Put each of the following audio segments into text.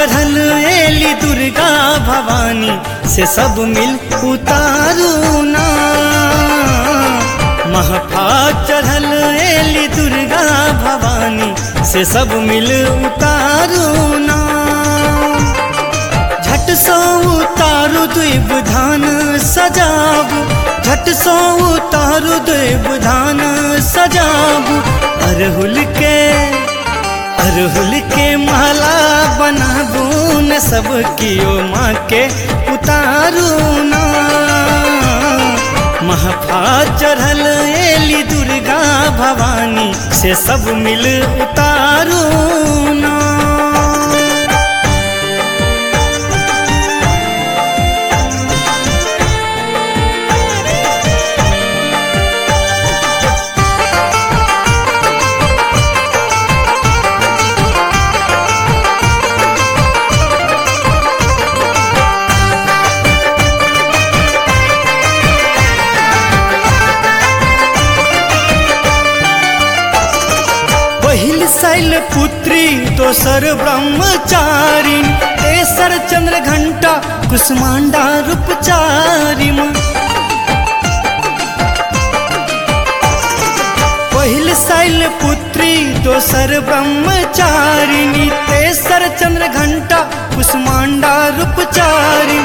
चढ़ल एली दुर्गा भवानी से सब मिल उतारू ना। महाफात चढ़ल एली दुर्गा भवानी से सब मिल उतारू ना। झट सो उतारू दुइब धान सजाबू, झट सो उतारू दुइब धान सजाबू। अरहुल के माला बनाबू न सब कियो माँ के उतारू ना। महाफात चढ़ल एली दुर्गा भवानी से सब मिल उतारू ना। पहिल शैलपुत्री दोसर ब्रह्मचारिण तेसर चंद्र घंटा कुष्मांडा रूपचारिम। पहिल शैलपुत्री दोसर ब्रह्मचारिणी तेसर चंद्र घंटा कुष्मांडा रूपचारिण।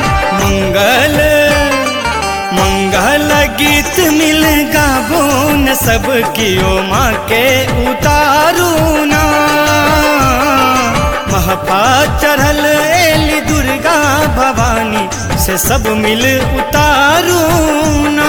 मंगल गीत मिल गाबो न सब कियो माँ के उतारू ना। महाफात चढ़ल एली दुर्गा भवानी से सब मिल उतारू ना।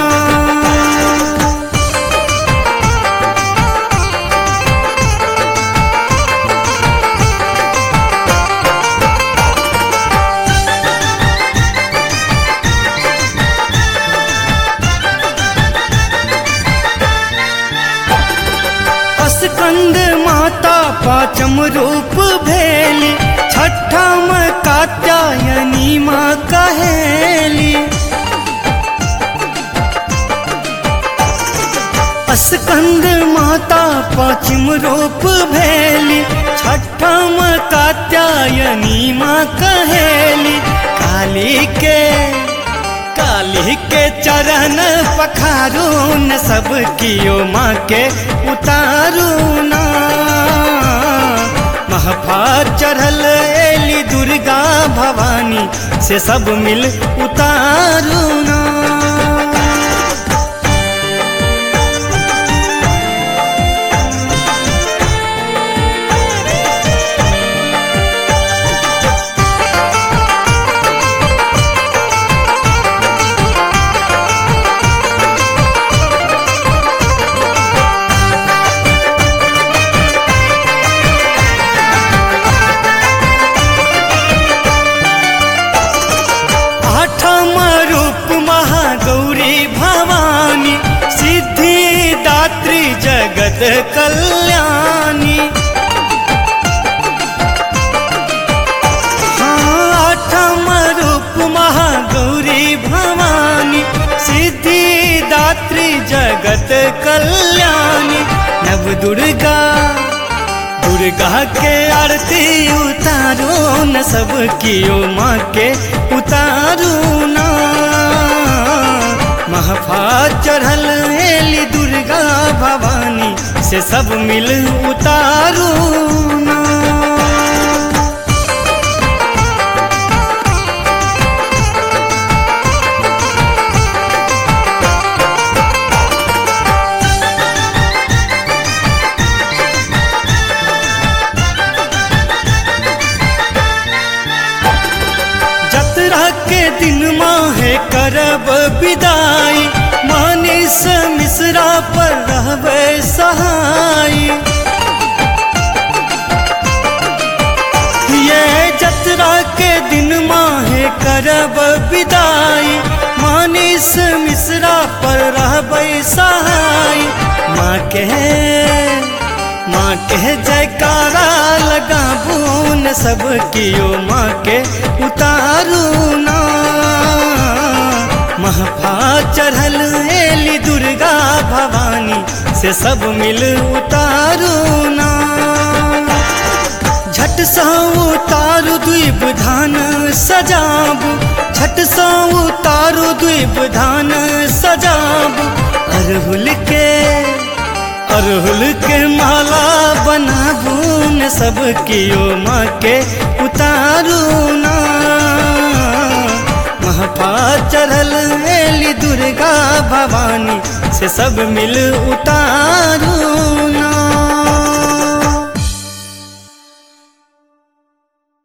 स्कंद माता पाचम रूप भेली, छठम कात्यायनी माँ कहेली। स्कंद माता पाचम रूप भेली, छठम कात्यायनी माँ कहेली। काली के चरण पखारू न सब कियो माँ के उतारू ना। महाफात चढ़ल एली दुर्गा भवानी से सब मिल उतारू ना। जगत कल्याणी। आठम रूप महागौरी भवानी, सिद्धिदात्री जगत कल्याणी। नव दुर्गा के आरती उतारो न सब कियो माँ के उतारू ना। महाफात चढ़ल एली दुर्गा भवानी से सब मिल उतारू ना। जतरा के दिन माहे करब विदाई, मानिस मिश्रा पर रहबै सहाय। ये जतरा के दिन माहे करब विदाई, मानिस मिश्रा पर रहबै सहाय। माँ के जयकारा लगाबू न सब कियो माँ के उतारू ना। महाफात चढ़ल एली दुर्गा भवानी से सब मिल उतारू ना। झट सा उतारू दुई द्वीप धान सजाबू, छठ सौ उतारू द्वीप धान सजाबू। अरहुल के माला बनाबू न सब कियो माँ के उतारू ना। महफा चढ़ल एली दुर्गा भवानी से सब मिल उतारू ना।